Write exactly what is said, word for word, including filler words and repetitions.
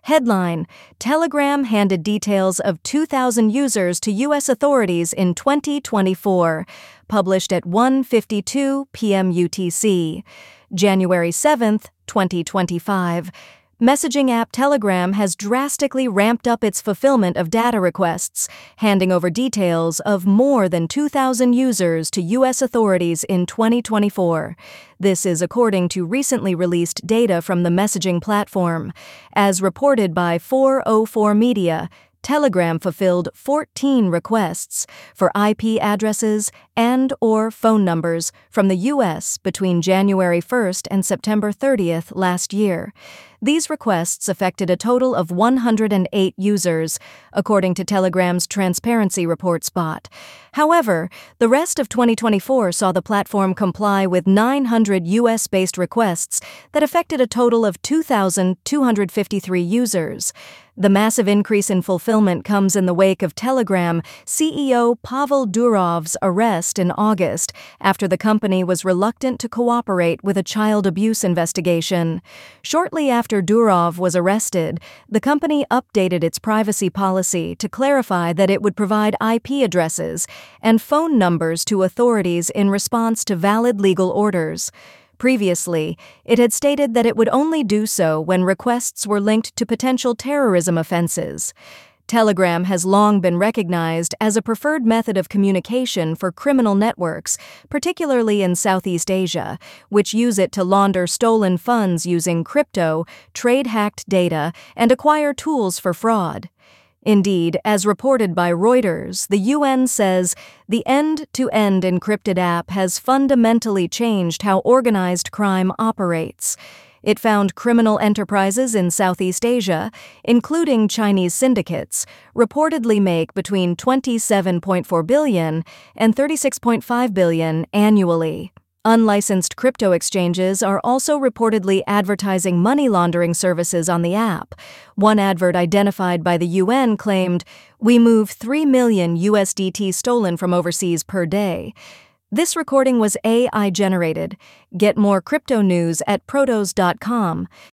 Headline: Telegram handed details of two thousand users to U S authorities in twenty twenty-four. Published at one fifty-two p m U T C. January seventh, twenty twenty-five. Messaging app Telegram has drastically ramped up its fulfillment of data requests, handing over details of more than two thousand users to U S authorities in twenty twenty-four. This is according to recently released data from the messaging platform. As reported by four oh four Media, Telegram fulfilled fourteen requests for I P addresses and or phone numbers from the U S between January first and September thirtieth last year. These requests affected a total of one hundred eight users, according to Telegram's Transparency Reports bot. However, the rest of twenty twenty-four saw the platform comply with nine hundred U S-based requests that affected a total of two thousand two hundred fifty-three users. The massive increase in fulfillment comes in the wake of Telegram C E O Pavel Durov's arrest in August after the company was reluctant to cooperate with a child abuse investigation. Shortly after Durov was arrested, the company updated its privacy policy to clarify that it would provide I P addresses and phone numbers to authorities in response to valid legal orders. Previously, it had stated that it would only do so when requests were linked to potential terrorism offenses. Telegram has long been recognized as a preferred method of communication for criminal networks, particularly in Southeast Asia, which use it to launder stolen funds using crypto, trade-hacked data, and acquire tools for fraud. Indeed, as reported by Reuters, the U N says the end-to-end encrypted app has fundamentally changed how organized crime operates. It found criminal enterprises in Southeast Asia, including Chinese syndicates, reportedly make between twenty-seven point four billion dollars and thirty-six point five billion dollars annually. Unlicensed crypto exchanges are also reportedly advertising money laundering services on the app. One advert identified by the U N claimed, "We move three million U S D T stolen from overseas per day." This recording was A I generated. Get more crypto news at protos dot com.